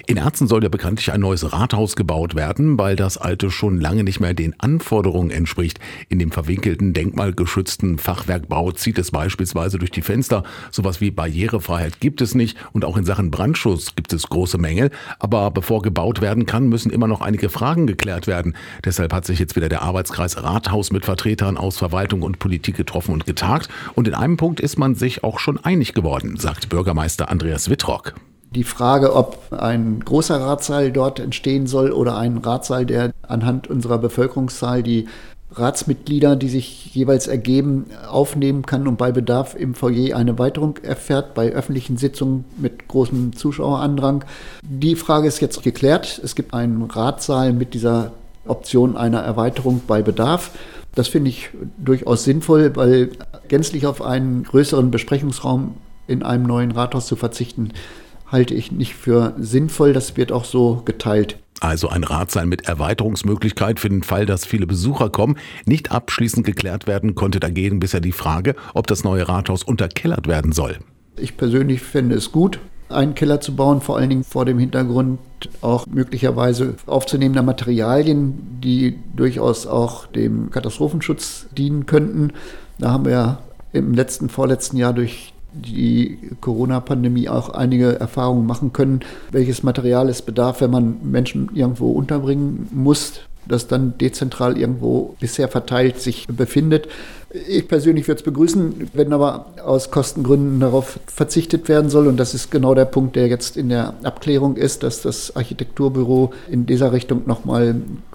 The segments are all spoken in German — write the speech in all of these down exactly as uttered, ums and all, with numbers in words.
In Erzen soll ja bekanntlich ein neues Rathaus gebaut werden, weil das alte schon lange nicht mehr den Anforderungen entspricht. In dem verwinkelten, denkmalgeschützten Fachwerkbau zieht es beispielsweise durch die Fenster. Sowas wie Barrierefreiheit gibt es nicht und auch in Sachen Brandschutz gibt es große Mängel. Aber bevor gebaut werden kann, müssen immer noch einige Fragen geklärt werden. Deshalb hat sich jetzt wieder der Arbeitskreis Rathaus mit Vertretern aus Verwaltung und Politik getroffen und getagt. Und in einem Punkt ist man sich auch schon einig geworden, sagt Bürgermeister Andreas Wittrock. Die Frage, ob ein großer Ratssaal dort entstehen soll oder ein Ratssaal, der anhand unserer Bevölkerungszahl die Ratsmitglieder, die sich jeweils ergeben, aufnehmen kann und bei Bedarf im Foyer eine Erweiterung erfährt, bei öffentlichen Sitzungen mit großem Zuschauerandrang. Die Frage ist jetzt geklärt. Es gibt einen Ratssaal mit dieser Option einer Erweiterung bei Bedarf. Das finde ich durchaus sinnvoll, weil gänzlich auf einen größeren Besprechungsraum in einem neuen Rathaus zu verzichten, halte ich nicht für sinnvoll. Das wird auch so geteilt. Also ein Ratssaal mit Erweiterungsmöglichkeit für den Fall, dass viele Besucher kommen. Nicht abschließend geklärt werden konnte dagegen bisher die Frage, ob das neue Rathaus unterkellert werden soll. Ich persönlich finde es gut, einen Keller zu bauen, vor allen Dingen vor dem Hintergrund auch möglicherweise aufzunehmender Materialien, die durchaus auch dem Katastrophenschutz dienen könnten. Da haben wir im letzten, vorletzten Jahr durch die Corona-Pandemie auch einige Erfahrungen machen können, welches Material es bedarf, wenn man Menschen irgendwo unterbringen muss, das dann dezentral irgendwo bisher verteilt sich befindet. Ich persönlich würde es begrüßen, wenn aber aus Kostengründen darauf verzichtet werden soll. Und das ist genau der Punkt, der jetzt in der Abklärung ist, dass das Architekturbüro in dieser Richtung nochmal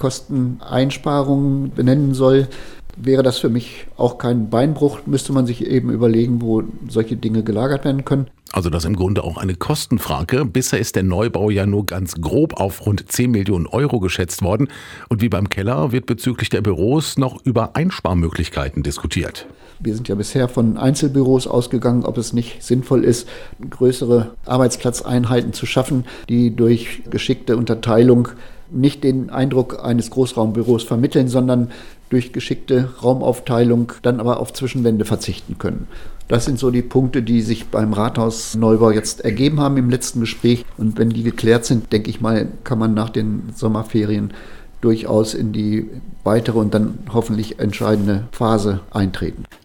Kosteneinsparungen benennen soll. Wäre das für mich auch kein Beinbruch, müsste man sich eben überlegen, wo solche Dinge gelagert werden können. Also das ist im Grunde auch eine Kostenfrage. Bisher ist der Neubau ja nur ganz grob auf rund zehn Millionen Euro geschätzt worden. Und wie beim Keller wird bezüglich der Büros noch über Einsparmöglichkeiten diskutiert. Wir sind ja bisher von Einzelbüros ausgegangen, ob es nicht sinnvoll ist, größere Arbeitsplatzeinheiten zu schaffen, die durch geschickte Unterteilung nicht den Eindruck eines Großraumbüros vermitteln, sondern durch geschickte Raumaufteilung dann aber auf Zwischenwände verzichten können. Das sind so die Punkte, die sich beim Rathausneubau jetzt ergeben haben im letzten Gespräch. Und wenn die geklärt sind, denke ich mal, kann man nach den Sommerferien durchaus in die weitere und dann hoffentlich entscheidende Phase eintreten.